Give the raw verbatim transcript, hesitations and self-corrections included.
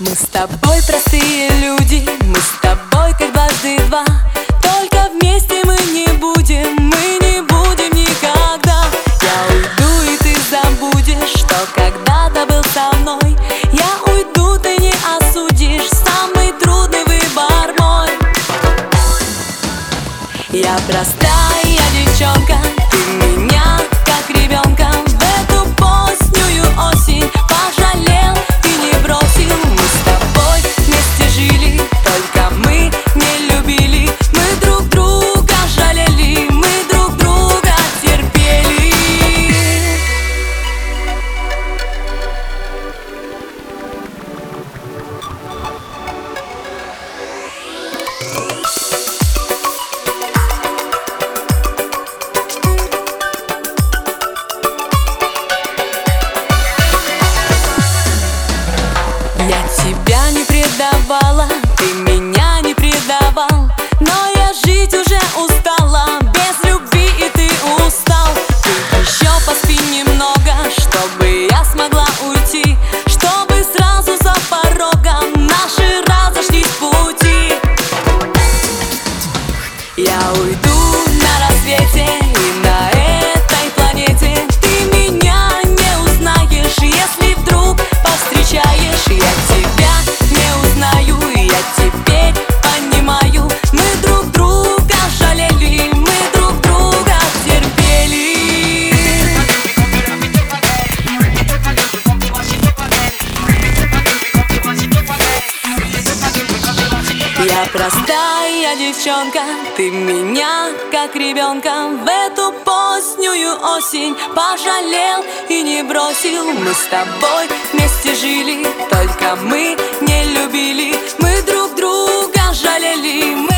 Мы с тобой простые люди, мы с тобой как дважды два. Только вместе мы не будем, мы не будем никогда. Я уйду, и ты забудешь, что когда-то был со мной. Я уйду, ты не осудишь, самый трудный выбор мой. Я простая девчонка, ты меня как ребенка в эту позднюю осень пожалел и не бросил. Мы с тобой вместе жили, только мы не любили. Мы друг друга жалели, мы друг друга терпели. Я тебя не предавала, ты меня не предавал, но я жить уже устала, без любви и ты устал. Ты еще поспи немного, чтобы я смогла уйти, чтобы сразу за порогом наши разошлись пути. Я уйду на рассвете, и на этой планете ты меня не узнаешь, если вдруг повстречаешь. Я тебя не узнаю, я теперь понимаю, мы друг друга жалели, мы друг друга терпели. Я простая девчонка, ты меня как ребенка в эту позднюю осень пожалел и не бросил. Мы с тобой вместе жили, только мы не любили. Мы друг друга жалели, мы